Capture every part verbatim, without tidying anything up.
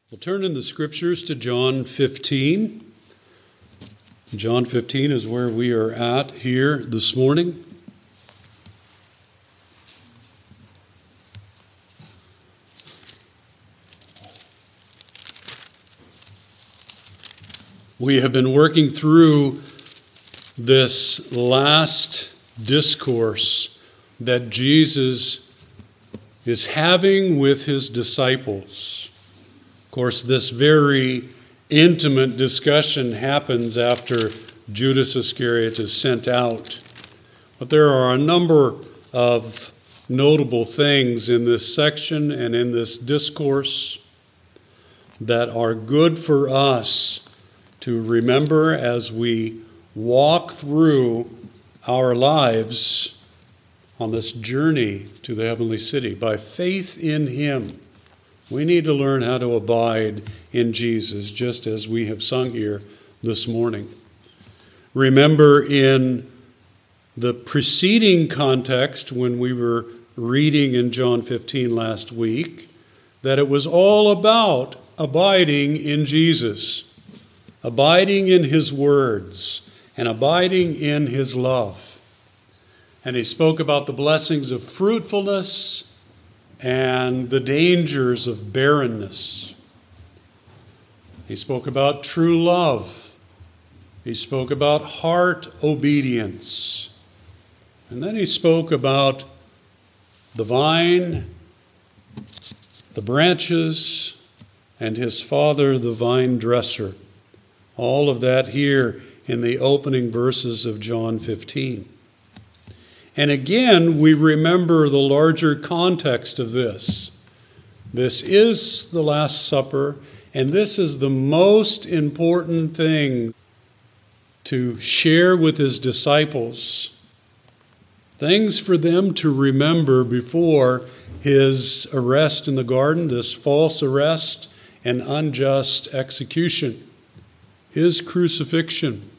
We'll turn in the scriptures to John fifteen. John fifteen is where we are at here this morning. We have been working through this last discourse that Jesus is having with his disciples. Of course, this very intimate discussion happens after Judas Iscariot is sent out. But there are a number of notable things in this section and in this discourse that are good for us to remember as we walk through our lives on this journey to the heavenly city. By faith in Him, we need to learn how to abide in Jesus, just as we have sung here this morning. Remember, in the preceding context, when we were reading in John fifteen last week, that it was all about abiding in Jesus, abiding in His words, and abiding in His love. And he spoke about the blessings of fruitfulness and the dangers of barrenness. He spoke about true love. He spoke about heart obedience. And then he spoke about the vine, the branches, and his Father, the vine dresser. All of that here in the opening verses of John fifteen. And again, we remember the larger context of this. This is the Last Supper, and this is the most important thing to share with his disciples. Things for them to remember before his arrest in the garden, this false arrest and unjust execution, his crucifixion.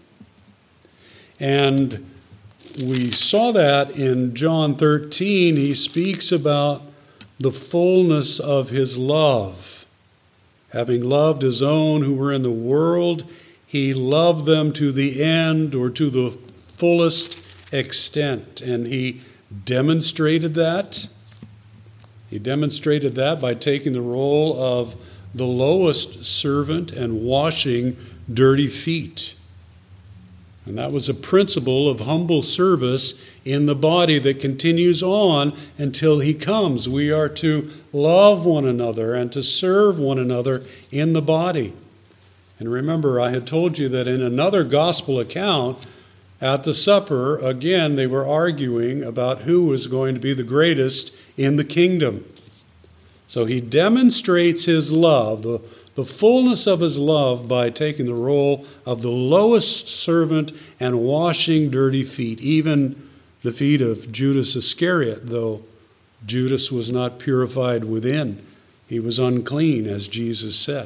And we saw that in John thirteen. He speaks about the fullness of his love. Having loved his own who were in the world, he loved them to the end, or to the fullest extent. And he demonstrated that. He demonstrated that by taking the role of the lowest servant and washing dirty feet. And that was a principle of humble service in the body that continues on until He comes. We are to love one another and to serve one another in the body. And remember, I had told you that in another gospel account, at the supper, again, they were arguing about who was going to be the greatest in the kingdom. So He demonstrates His love, the The fullness of His love, by taking the role of the lowest servant and washing dirty feet, even the feet of Judas Iscariot, though Judas was not purified within. He was unclean, as Jesus said.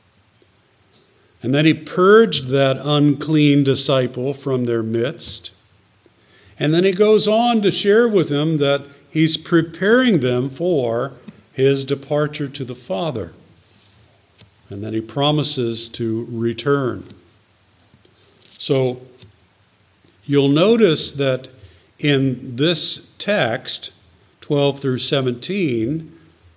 And then He purged that unclean disciple from their midst. And then He goes on to share with them that He's preparing them for His departure to the Father. And then He promises to return. So you'll notice that in this text, twelve through seventeen,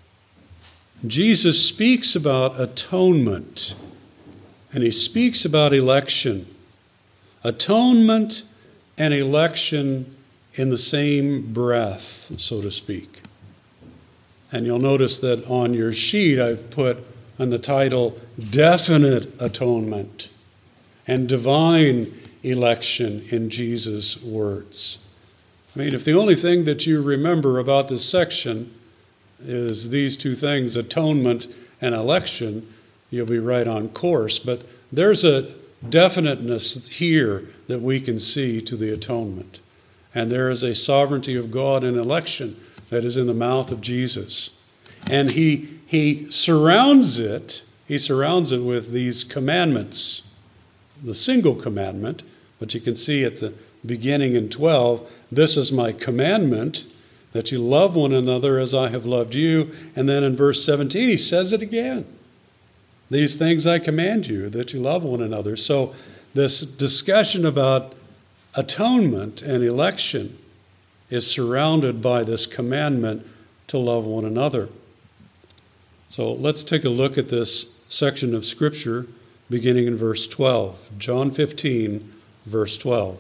Jesus speaks about atonement. And He speaks about election. Atonement and election in the same breath, so to speak. And you'll notice that on your sheet I've put on the title, Definite Atonement and Divine Election in Jesus' words. I mean, if the only thing that you remember about this section is these two things, atonement and election, you'll be right on course. But there's a definiteness here that we can see to the atonement. And there is a sovereignty of God in election that is in the mouth of Jesus. And he he surrounds it, he surrounds it with these commandments. The single commandment, but you can see at the beginning in twelve, this is my commandment, that you love one another as I have loved you. And then in verse seventeen, he says it again. These things I command you, that you love one another. So this discussion about atonement and election is surrounded by this commandment to love one another. So let's take a look at this section of Scripture beginning in verse twelve. John fifteen, verse twelve.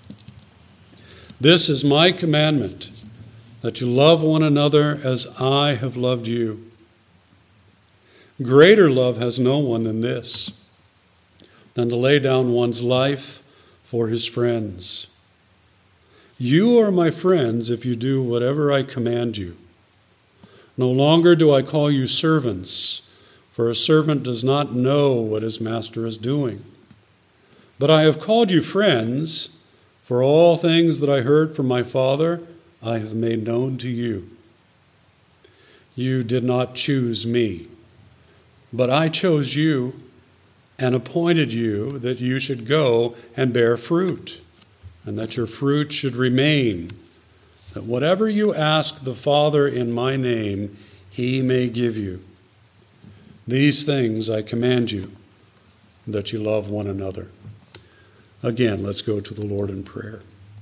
This is my commandment, that you love one another as I have loved you. Greater love has no one than this, than to lay down one's life for his friends. You are my friends if you do whatever I command you. No longer do I call you servants, for a servant does not know what his master is doing. But I have called you friends, for all things that I heard from my Father I have made known to you. You did not choose me, but I chose you and appointed you that you should go and bear fruit, and that your fruit should remain, that whatever you ask the Father in my name, he may give you. These things I command you, that you love one another. Again, let's go to the Lord in prayer.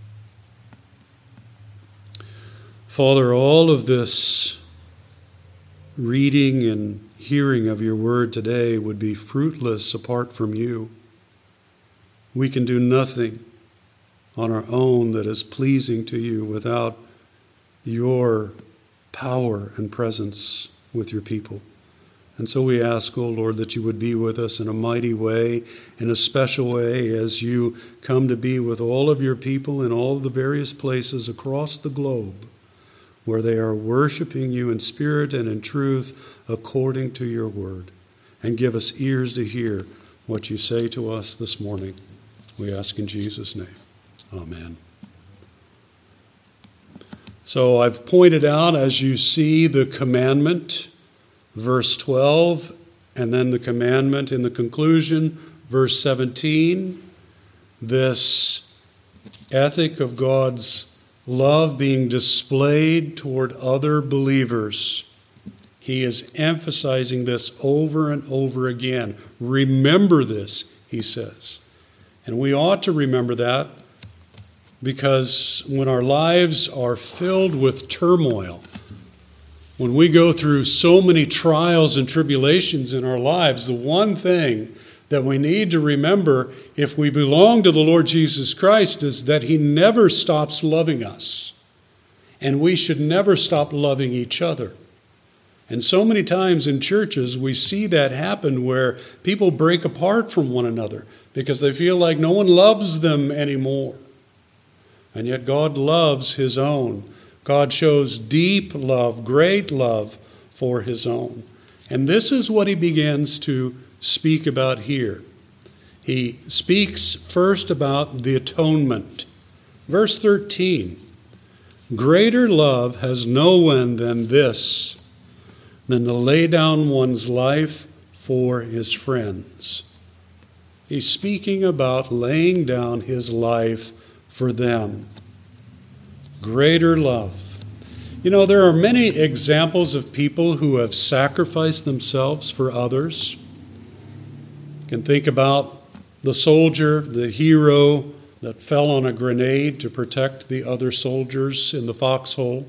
Father, all of this reading and hearing of your word today would be fruitless apart from you. We can do nothing on our own that is pleasing to you without your power and presence with your people. And so we ask, O Lord, that you would be with us in a mighty way, in a special way, as you come to be with all of your people in all the various places across the globe where they are worshiping you in spirit and in truth according to your word. And give us ears to hear what you say to us this morning. We ask in Jesus' name. Amen. So I've pointed out, as you see, the commandment, verse twelve, and then the commandment in the conclusion, verse seventeen. This ethic of God's love being displayed toward other believers. He is emphasizing this over and over again. Remember this, he says. And we ought to remember that, because when our lives are filled with turmoil, when we go through so many trials and tribulations in our lives, the one thing that we need to remember if we belong to the Lord Jesus Christ is that he never stops loving us. And we should never stop loving each other. And so many times in churches we see that happen, where people break apart from one another because they feel like no one loves them anymore. And yet God loves his own. God shows deep love, great love for his own. And this is what he begins to speak about here. He speaks first about the atonement. Verse thirteen, greater love has no one than this, than to lay down one's life for his friends. He's speaking about laying down his life for them. Greater love. You know, there are many examples of people who have sacrificed themselves for others. You can think about the soldier, the hero that fell on a grenade to protect the other soldiers in the foxhole.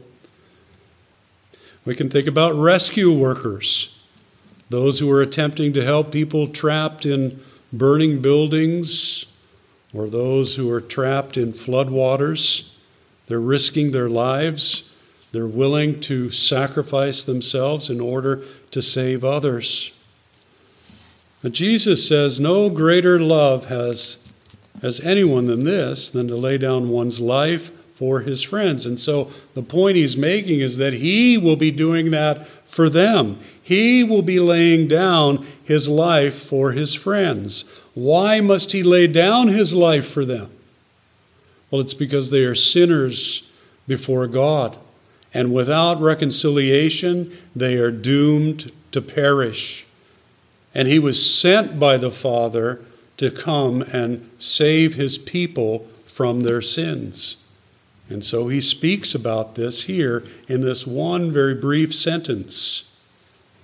We can think about rescue workers, those who are attempting to help people trapped in burning buildings, or those who are trapped in floodwaters. They're risking their lives. They're willing to sacrifice themselves in order to save others. But Jesus says no greater love has, has anyone than this, than to lay down one's life for his friends. And so the point he's making is that he will be doing that for them. He will be laying down his life for his friends. Why must he lay down his life for them? Well, it's because they are sinners before God. And without reconciliation, they are doomed to perish. And he was sent by the Father to come and save his people from their sins. And so he speaks about this here in this one very brief sentence.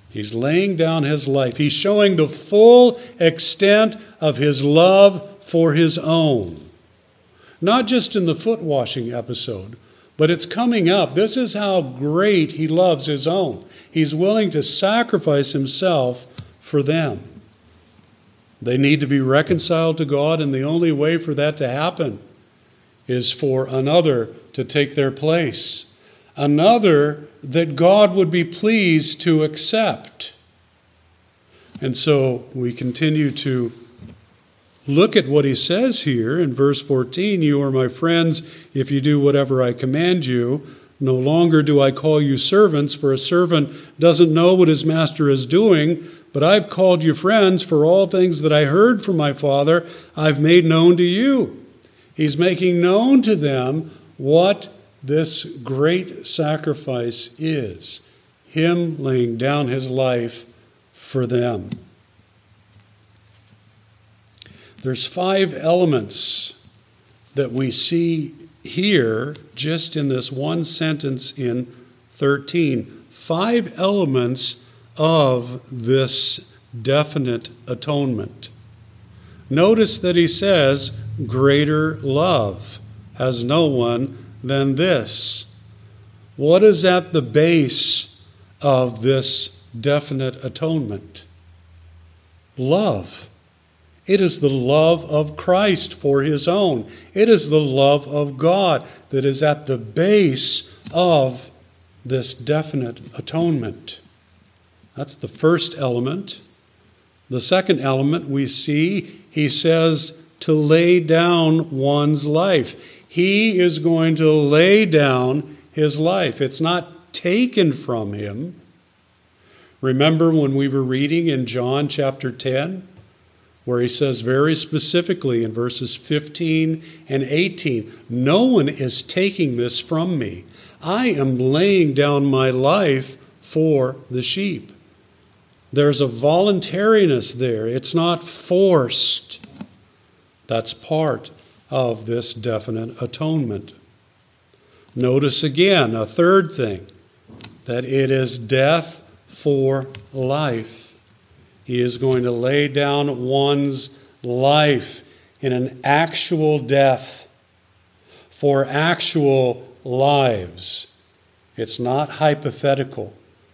He's laying down his life. He's showing the full extent of his love for his own. Not just in the foot washing episode, but it's coming up. This is how great he loves his own. He's willing to sacrifice himself for them. They need to be reconciled to God, and the only way for that to happen is for another to take their place. Another that God would be pleased to accept. And so we continue to look at what he says here in verse fourteen. You are my friends if you do whatever I command you. No longer do I call you servants, for a servant doesn't know what his master is doing, but I've called you friends, for all things that I heard from my Father I've made known to you. He's making known to them what this great sacrifice is. Him laying down his life for them. There's five elements that we see here just in this one sentence in thirteen. Five elements of this definite atonement. Notice that he says, greater love has no one than this. What is at the base of this definite atonement? Love. It is the love of Christ for his own. It is the love of God that is at the base of this definite atonement. That's the first element. The second element we see, he says to lay down one's life. He is going to lay down his life. It's not taken from him. Remember when we were reading in John chapter ten, where he says very specifically in verses fifteen and eighteen, no one is taking this from me. I am laying down my life for the sheep. There's a voluntariness there. It's not forced. That's part of this definite atonement. Notice again a third thing, that it is death for life. He is going to lay down one's life in an actual death for actual lives. It's not hypothetical.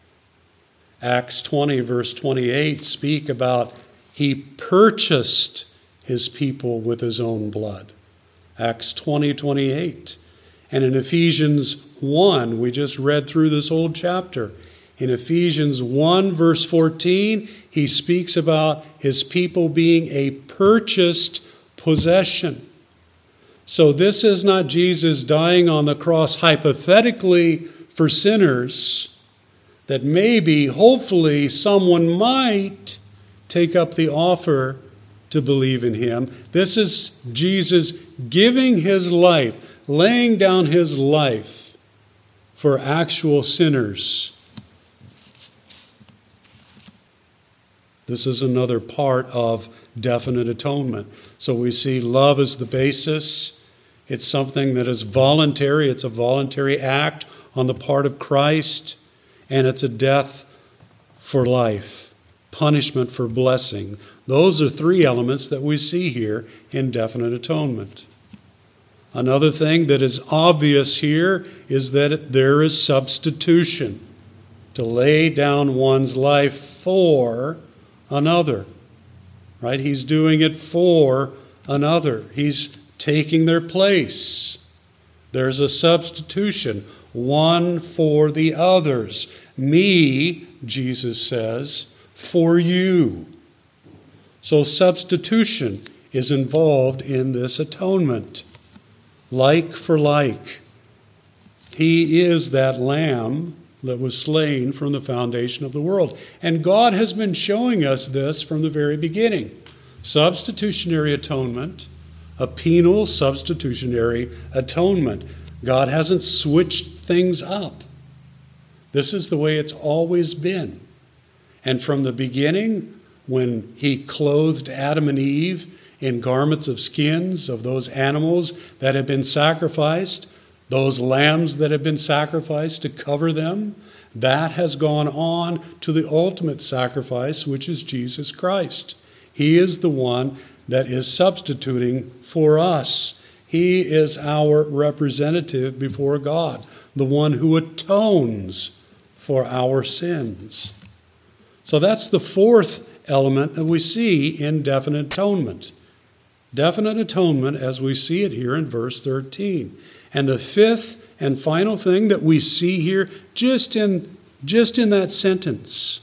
Acts twenty, verse twenty-eight, speak about he purchased his people with his own blood. Acts twenty, twenty-eight. And in Ephesians one, we just read through this old chapter. In Ephesians one, verse fourteen, he speaks about his people being a purchased possession. So this is not Jesus dying on the cross hypothetically for sinners, that maybe, hopefully, someone might take up the offer to believe in him. This is Jesus giving his life, laying down his life for actual sinners. This is another part of definite atonement. So we see love as the basis. It's something that is voluntary. It's a voluntary act on the part of Christ. And it's a death for life, punishment for blessing. Those are three elements that we see here in definite atonement. Another thing that is obvious here is that there is substitution. To lay down one's life for another. Right? He's doing it for another. He's taking their place. There's a substitution. One for the others. Me, Jesus says, for you. So substitution is involved in this atonement. Like for like. He is that lamb that was slain from the foundation of the world. And God has been showing us this from the very beginning. Substitutionary atonement, a penal substitutionary atonement. God hasn't switched things up. This is the way it's always been. And from the beginning, when he clothed Adam and Eve in garments of skins of those animals that had been sacrificed, those lambs that had been sacrificed to cover them, That has gone on to the ultimate sacrifice, which is Jesus Christ. He is the one that is substituting for us. He is our representative before God, the one who atones for our sins. So that's the fourth element that we see in definite atonement. Definite atonement as we see it here in verse thirteen. And the fifth and final thing that we see here just in, just in that sentence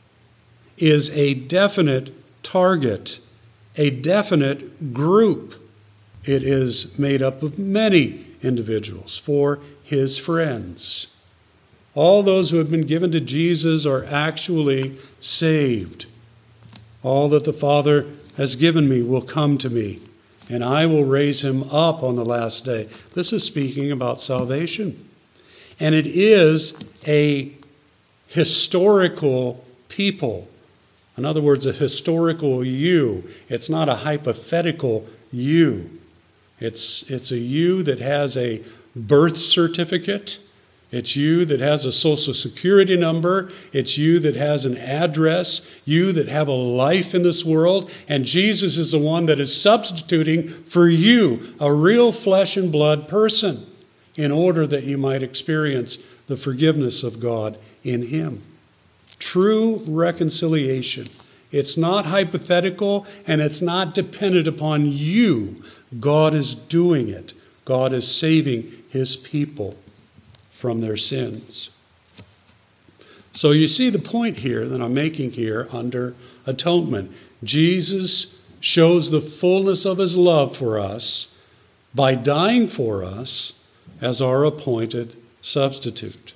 is a definite target, a definite group. It is made up of many individuals for his friends. All those who have been given to Jesus are actually saved. All that the Father has given me will come to me, and I will raise him up on the last day. This is speaking about salvation. And it is a historical people. In other words, a historical you. It's not a hypothetical you. It's, it's a you that has a birth certificate. It's you that has a social security number. It's you that has an address. You that have a life in this world. And Jesus is the one that is substituting for you, a real flesh and blood person, in order that you might experience the forgiveness of God in him. True reconciliation. It's not hypothetical and it's not dependent upon you. God is doing it. God is saving his people from their sins. So you see the point here that I'm making here under atonement. Jesus shows the fullness of his love for us by dying for us as our appointed substitute.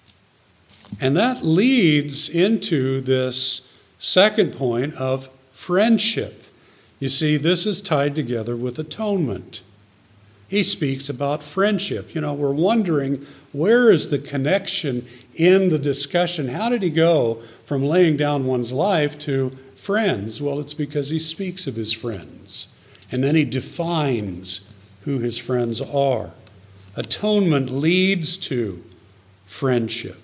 And that leads into this second point of friendship. You see, this is tied together with atonement. He speaks about friendship. You know, we're wondering, where is the connection in the discussion? How did he go from laying down one's life to friends? Well, it's because he speaks of his friends. And then he defines who his friends are. Atonement leads to friendship.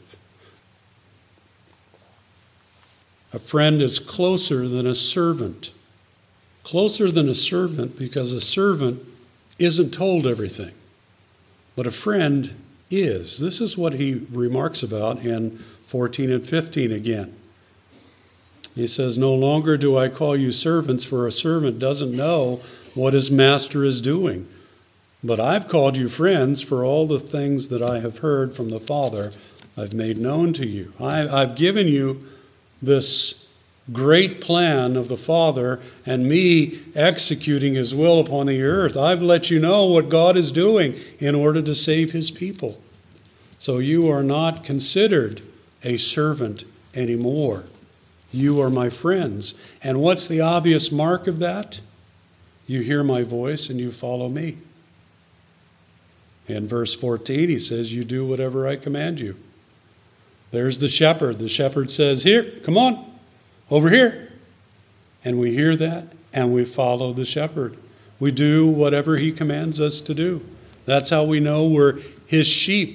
A friend is closer than a servant. Closer than a servant because a servant isn't told everything. But a friend is. This is what he remarks about in fourteen and fifteen again. He says, "No longer do I call you servants, for a servant doesn't know what his master is doing. But I've called you friends, for all the things that I have heard from the Father I've made known to you." I, I've given you this great plan of the Father and me executing his will upon the earth. I've let you know what God is doing in order to save his people. So you are not considered a servant anymore. You are my friends. And what's the obvious mark of that? You hear my voice and you follow me. In verse fourteen, he says, you do whatever I command you. There's the shepherd. The shepherd says, here, come on, over here. And we hear that and we follow the shepherd. We do whatever he commands us to do. That's how we know we're his sheep.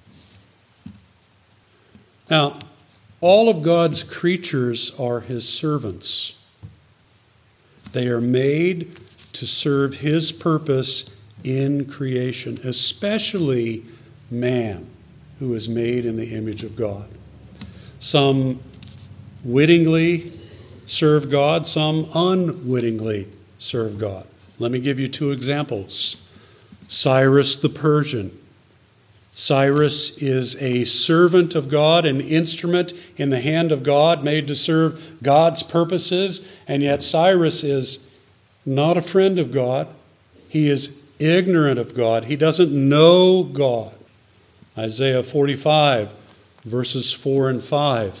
Now, all of God's creatures are his servants. They are made to serve his purpose in creation, especially man, who is made in the image of God. Some wittingly serve God, some unwittingly serve God. Let me give you two examples. Cyrus the Persian. Cyrus is a servant of God, an instrument in the hand of God, made to serve God's purposes, and yet Cyrus is not a friend of God. He is ignorant of God. He doesn't know God. Isaiah forty-five, verses four and five.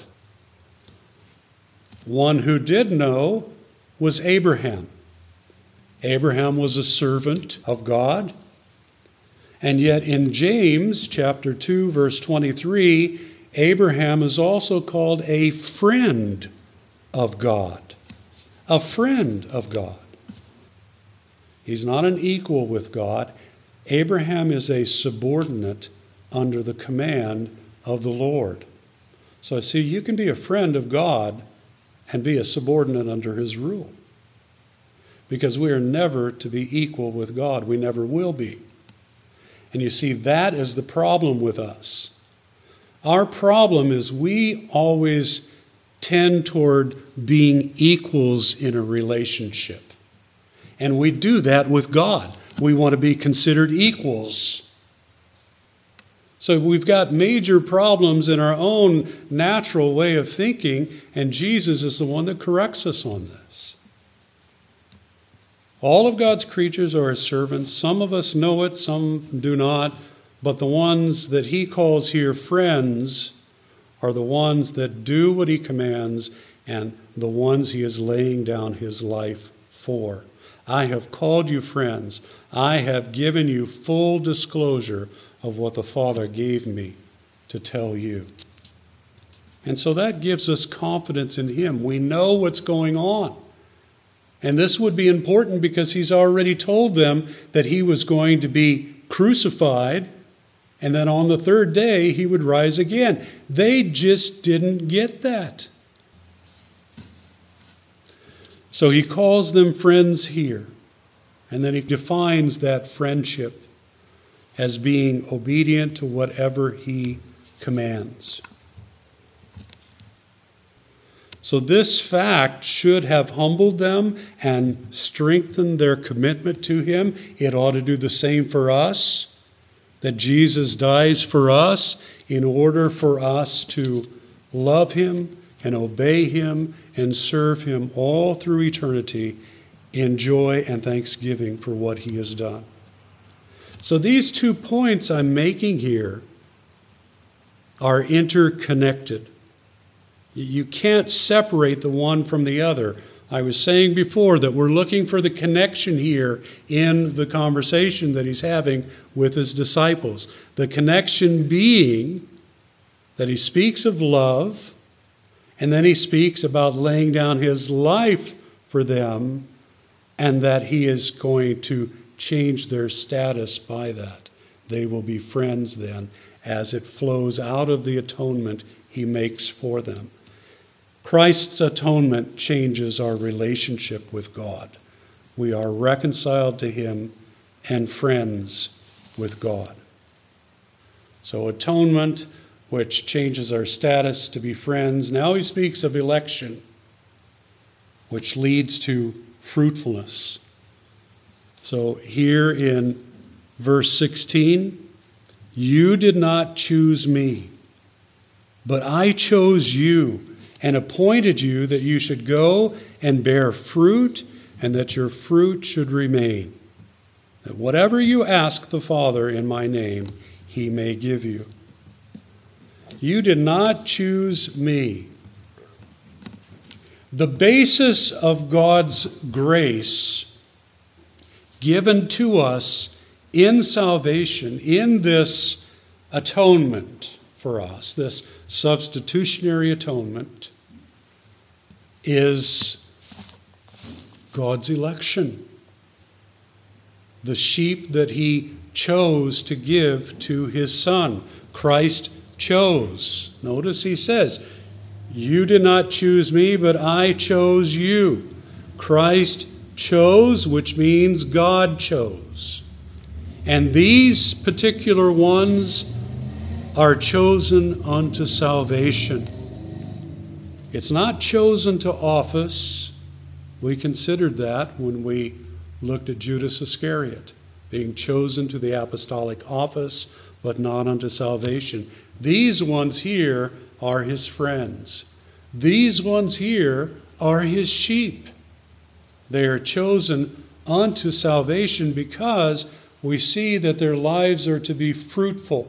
One who did know was Abraham. Abraham was a servant of God. And yet in James chapter two, verse twenty-three, Abraham is also called a friend of God. A friend of God. He's not an equal with God. Abraham is a subordinate under the command of the Lord. So see, you can be a friend of God and be a subordinate under his rule. Because we are never to be equal with God. We never will be. And you see, that is the problem with us. Our problem is we always tend toward being equals in a relationship. And we do that with God. We want to be considered equals. So we've got major problems in our own natural way of thinking, and Jesus is the one that corrects us on this. All of God's creatures are his servants. Some of us know it, some do not. But the ones that he calls here friends are the ones that do what he commands and the ones he is laying down his life for. I have called you friends. I have given you full disclosure of what the Father gave me to tell you. And so that gives us confidence in him. We know what's going on. And this would be important because he's already told them that he was going to be crucified, and then on the third day he would rise again. They just didn't get that. So he calls them friends here. And then he defines that friendship as being obedient to whatever he commands. So this fact should have humbled them and strengthened their commitment to him. It ought to do the same for us, that Jesus dies for us in order for us to love him and obey him and serve him all through eternity in joy and thanksgiving for what he has done. So these two points I'm making here are interconnected. You can't separate the one from the other. I was saying before that we're looking for the connection here in the conversation that he's having with his disciples. The connection being that he speaks of love, and then he speaks about laying down his life for them, and that he is going to change their status by that. They will be friends then, as it flows out of the atonement he makes for them. Christ's atonement changes our relationship with God. We are reconciled to him and friends with God. So atonement, which changes our status to be friends. Now he speaks of election, which leads to fruitfulness. So here in verse sixteen, you did not choose me, but I chose you and appointed you that you should go and bear fruit, and that your fruit should remain, that whatever you ask the Father in my name, he may give you. You did not choose me. The basis of God's grace given to us in salvation, in this atonement for us, this substitutionary atonement, is God's election. The sheep that he chose to give to his Son. Christ chose. Notice he says, you did not choose me, but I chose you. Christ chose, which means God chose. And these particular ones are chosen unto salvation. It's not chosen to office. We considered that when we looked at Judas Iscariot, being chosen to the apostolic office, but not unto salvation. These ones here are his friends. These ones here are his sheep. They are chosen unto salvation because we see that their lives are to be fruitful.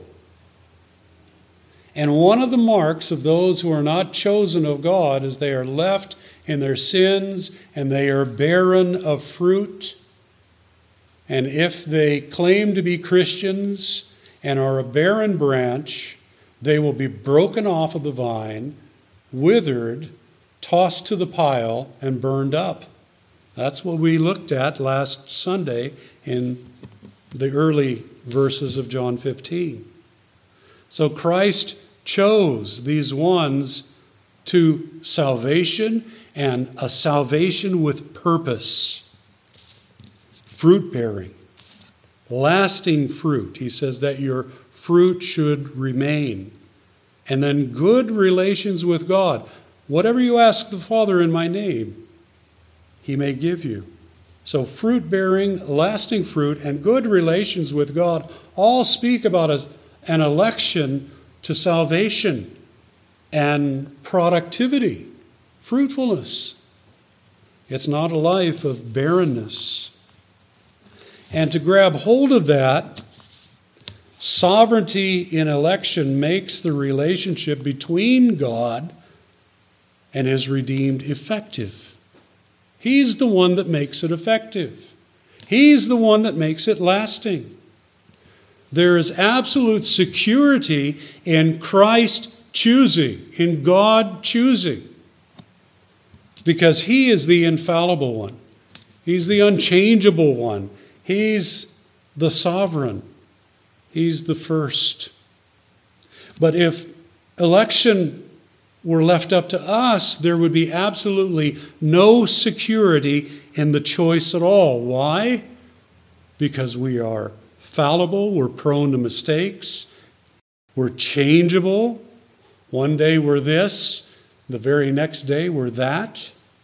And one of the marks of those who are not chosen of God is they are left in their sins and they are barren of fruit. And if they claim to be Christians and are a barren branch, they will be broken off of the vine, withered, tossed to the pile, and burned up. That's what we looked at last Sunday in the early verses of John fifteen. So Christ chose these ones to salvation, and a salvation with purpose. Fruit bearing, lasting fruit. He says that your fruit should remain. And then good relations with God. Whatever you ask the Father in my name, He may give you. So fruit bearing, lasting fruit, and good relations with God all speak about a, an election to salvation and productivity, fruitfulness. It's not a life of barrenness. And to grab hold of that, sovereignty in election makes the relationship between God and His redeemed effective. He's the one that makes it effective. He's the one that makes it lasting. There is absolute security in Christ choosing, in God choosing, because He is the infallible one. He's the unchangeable one. He's the sovereign. He's the first. But if election were left up to us, there would be absolutely no security in the choice at all. Why? Because we are fallible, we're prone to mistakes, we're changeable. One day we're this, the very next day we're that.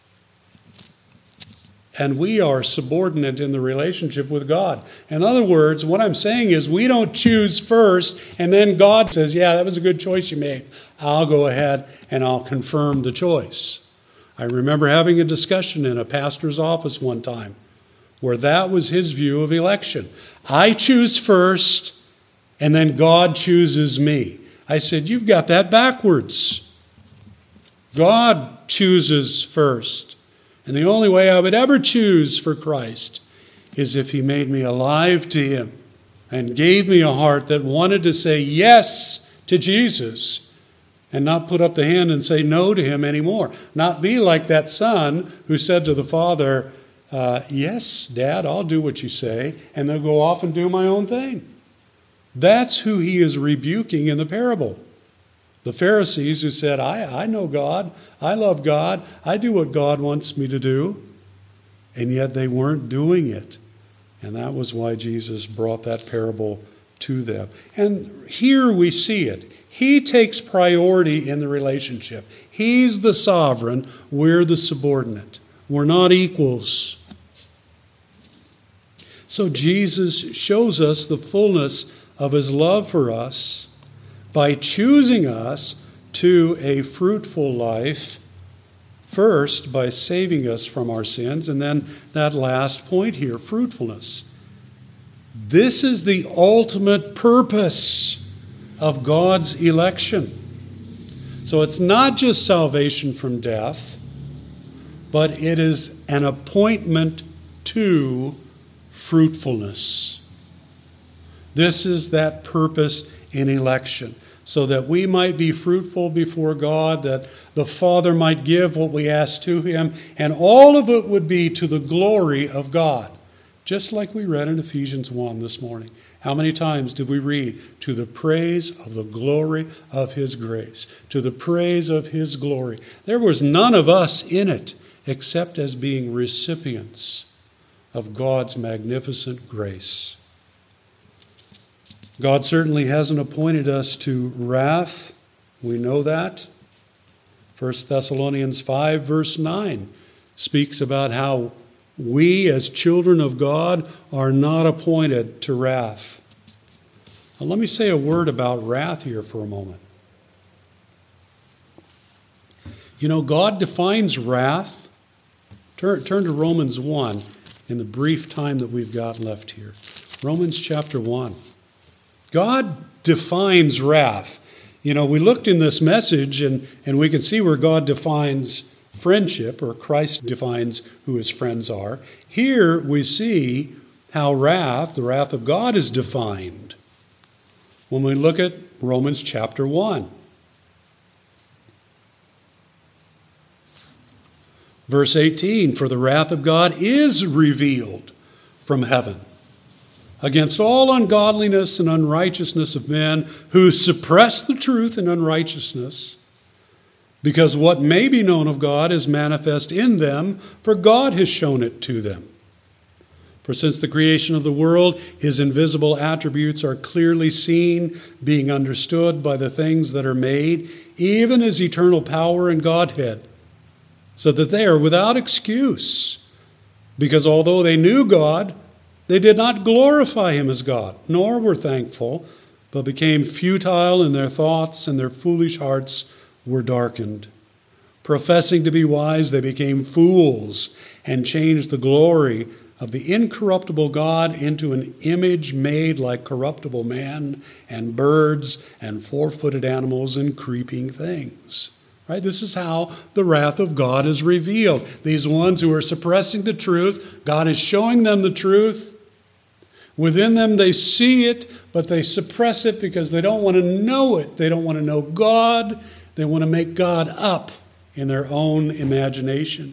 And we are subordinate in the relationship with God. In other words, what I'm saying is we don't choose first and then God says, yeah, that was a good choice you made. I'll go ahead and I'll confirm the choice. I remember having a discussion in a pastor's office one time where that was his view of election. I choose first and then God chooses me. I said, you've got that backwards. God chooses first. And the only way I would ever choose for Christ is if He made me alive to Him and gave me a heart that wanted to say yes to Jesus and not put up the hand and say no to Him anymore. Not be like that son who said to the father, uh, yes, Dad, I'll do what you say, and then go off and do my own thing. That's who He is rebuking in the parable. The Pharisees who said, I, I know God, I love God, I do what God wants me to do. And yet they weren't doing it. And that was why Jesus brought that parable to them. And here we see it. He takes priority in the relationship. He's the sovereign, we're the subordinate. We're not equals. So Jesus shows us the fullness of His love for us by choosing us to a fruitful life, first by saving us from our sins, and then that last point here, fruitfulness. This is the ultimate purpose of God's election. So it's not just salvation from death, but it is an appointment to fruitfulness. This is that purpose in election, so that we might be fruitful before God, that the Father might give what we ask to Him, and all of it would be to the glory of God. Just like we read in Ephesians one this morning. How many times did we read? To the praise of the glory of His grace. To the praise of His glory. There was none of us in it except as being recipients of God's magnificent grace. God certainly hasn't appointed us to wrath. We know that. First Thessalonians five verse nine speaks about how we as children of God are not appointed to wrath. Now let me say a word about wrath here for a moment. You know, God defines wrath. Turn, turn to Romans one in the brief time that we've got left here. Romans chapter one. God defines wrath. You know, we looked in this message and, and we can see where God defines friendship, or Christ defines who His friends are. Here we see how wrath, the wrath of God, is defined when we look at Romans chapter one. Verse eighteen, for the wrath of God is revealed from heaven against all ungodliness and unrighteousness of men who suppress the truth in unrighteousness, because what may be known of God is manifest in them, for God has shown it to them. For since the creation of the world, his invisible attributes are clearly seen, being understood by the things that are made, even his eternal power and Godhead, so that they are without excuse. Because although they knew God, they did not glorify him as God, nor were thankful, but became futile in their thoughts, and their foolish hearts were darkened. Professing to be wise, they became fools, and changed the glory of the incorruptible God into an image made like corruptible man, and birds, and four-footed animals, and creeping things. Right? This is how the wrath of God is revealed. These ones who are suppressing the truth, God is showing them the truth. Within them they see it, but they suppress it because they don't want to know it. They don't want to know God. They want to make God up in their own imagination.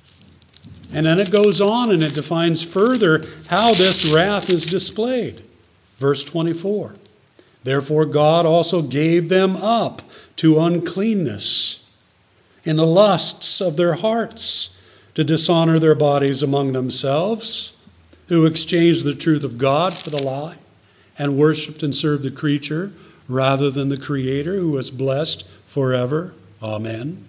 And then it goes on and it defines further how this wrath is displayed. Verse twenty-four. Therefore God also gave them up to uncleanness in the lusts of their hearts, to dishonor their bodies among themselves, who exchanged the truth of God for the lie, and worshipped and served the creature rather than the Creator, who is blessed forever. Amen.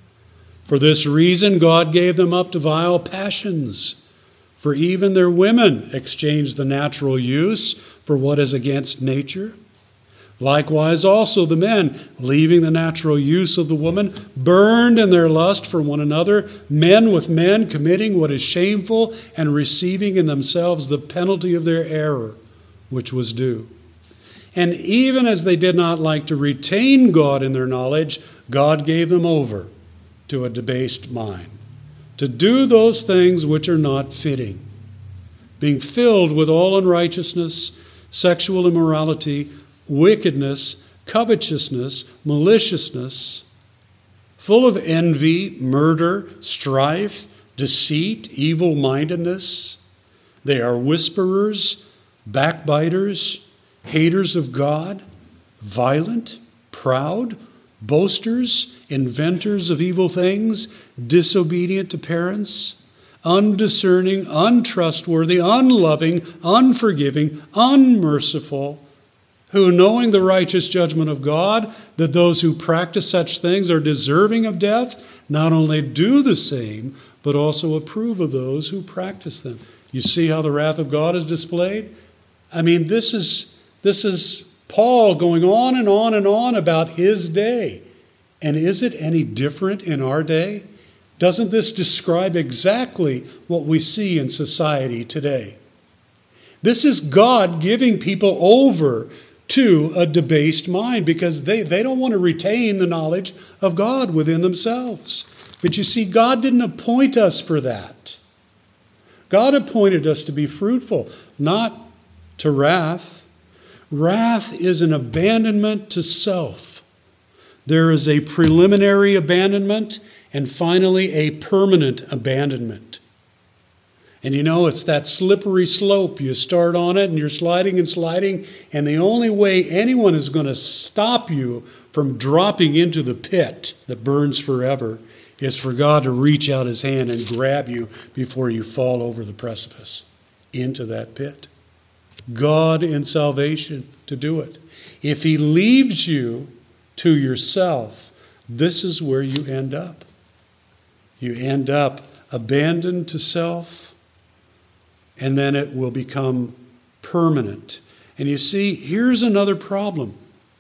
For this reason God gave them up to vile passions, for even their women exchanged the natural use for what is against nature. Likewise also the men, leaving the natural use of the woman, burned in their lust for one another, men with men, committing what is shameful, and receiving in themselves the penalty of their error, which was due. And even as they did not like to retain God in their knowledge, God gave them over to a debased mind, to do those things which are not fitting, being filled with all unrighteousness, sexual immorality, wickedness, covetousness, maliciousness, full of envy, murder, strife, deceit, evil-mindedness. They are whisperers, backbiters, haters of God, violent, proud, boasters, inventors of evil things, disobedient to parents, undiscerning, untrustworthy, unloving, unforgiving, unmerciful, who, knowing the righteous judgment of God, that those who practice such things are deserving of death, not only do the same, but also approve of those who practice them. You see how the wrath of God is displayed? I mean, this is this is Paul going on and on and on about his day. And is it any different in our day? Doesn't this describe exactly what we see in society today? This is God giving people over to a debased mind because they, they don't want to retain the knowledge of God within themselves. But you see, God didn't appoint us for that. God appointed us to be fruitful, not to wrath. Wrath is an abandonment to self. There is a preliminary abandonment and finally a permanent abandonment. And you know, it's that slippery slope. You start on it and you're sliding and sliding, and the only way anyone is going to stop you from dropping into the pit that burns forever is for God to reach out his hand and grab you before you fall over the precipice into that pit. God in salvation to do it. If he leaves you to yourself, this is where you end up. You end up abandoned to self, and then it will become permanent. And you see, here's another problem.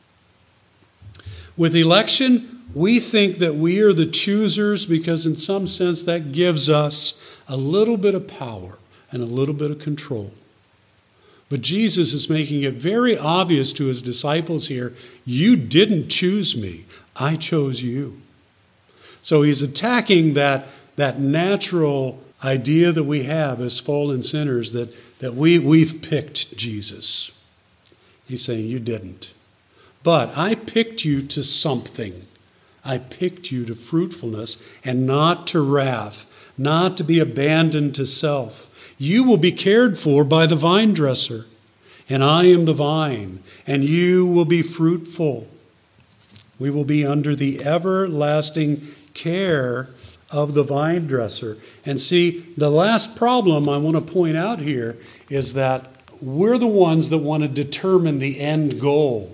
With election, we think that we are the choosers because in some sense that gives us a little bit of power and a little bit of control. But Jesus is making it very obvious to his disciples here, you didn't choose me, I chose you. So he's attacking that, that natural idea that we have as fallen sinners, that, that we, we've picked Jesus. He's saying, you didn't. But I picked you to something. I picked you to fruitfulness and not to wrath, not to be abandoned to self. You will be cared for by the vine dresser. and I am the vine, and you will be fruitful. We will be under the everlasting care of the vine dresser. And see, the last problem I want to point out here is that we're the ones that want to determine the end goal.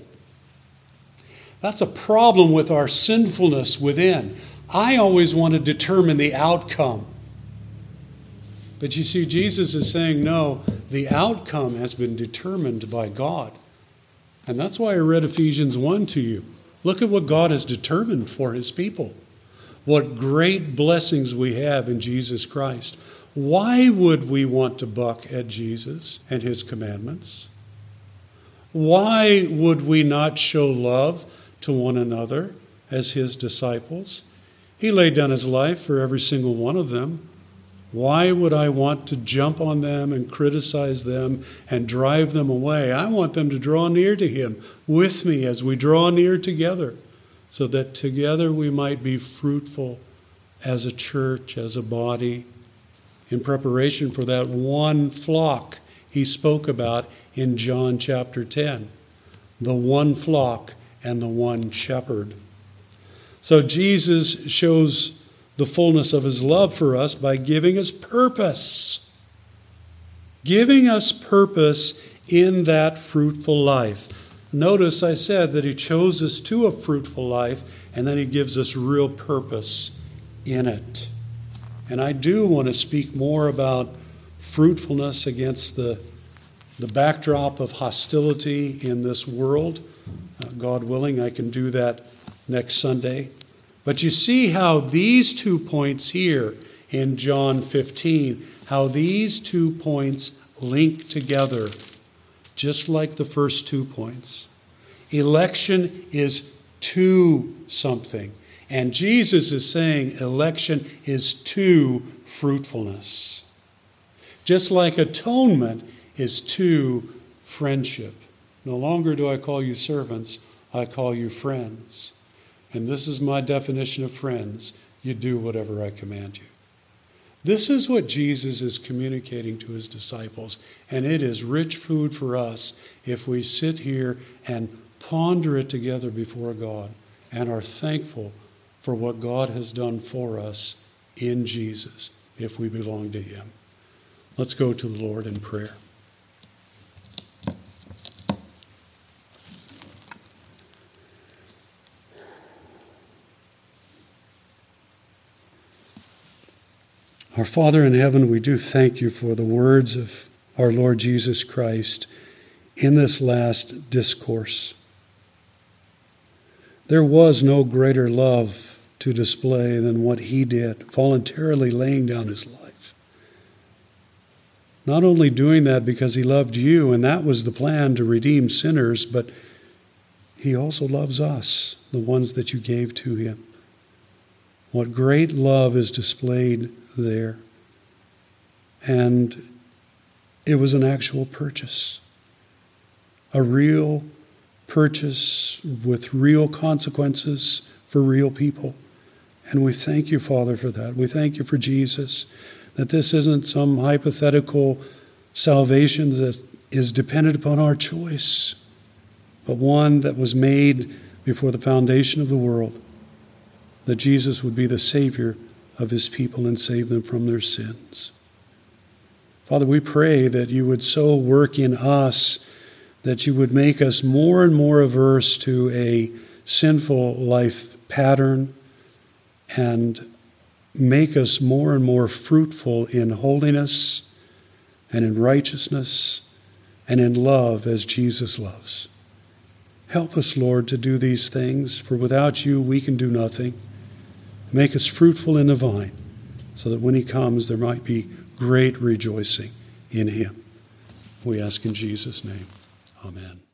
That's a problem with our sinfulness within. I always want to determine the outcome. But you see, Jesus is saying, no, the outcome has been determined by God. And that's why I read Ephesians one to you. Look at what God has determined for his people. What great blessings we have in Jesus Christ. Why would we want to buck at Jesus and his commandments? Why would we not show love to one another as his disciples? He laid down his life for every single one of them. Why would I want to jump on them and criticize them and drive them away? I want them to draw near to him with me as we draw near together, so that together we might be fruitful as a church, as a body, in preparation for that one flock he spoke about in John chapter ten. The one flock and the one shepherd. So Jesus shows the fullness of his love for us by giving us purpose. Giving us purpose in that fruitful life. Notice I said that he chose us to a fruitful life, and then he gives us real purpose in it. And I do want to speak more about fruitfulness against the, the backdrop of hostility in this world. Uh, God willing, I can do that next Sunday. But you see how these two points here in John fifteen, how these two points link together, just like the first two points. Election is to something. And Jesus is saying election is to fruitfulness. Just like atonement is to friendship. No longer do I call you servants, I call you friends. And this is my definition of friends. You do whatever I command you. This is what Jesus is communicating to his disciples. And it is rich food for us if we sit here and ponder it together before God and are thankful for what God has done for us in Jesus if we belong to him. Let's go to the Lord in prayer. Our Father in heaven, we do thank you for the words of our Lord Jesus Christ in this last discourse. There was no greater love to display than what he did, voluntarily laying down his life. Not only doing that because he loved you, and that was the plan to redeem sinners, but he also loves us, the ones that you gave to him. What great love is displayed there. And it was an actual purchase. A real purchase with real consequences for real people. And we thank you, Father, for that. We thank you for Jesus, that this isn't some hypothetical salvation that is dependent upon our choice, but one that was made before the foundation of the world, that Jesus would be the Savior of his people and save them from their sins. Father, we pray that you would so work in us that you would make us more and more averse to a sinful life pattern and make us more and more fruitful in holiness and in righteousness and in love as Jesus loves. Help us, Lord, to do these things, for without you we can do nothing. Make us fruitful in the vine, so that when he comes there might be great rejoicing in him. We ask in Jesus' name. Amen.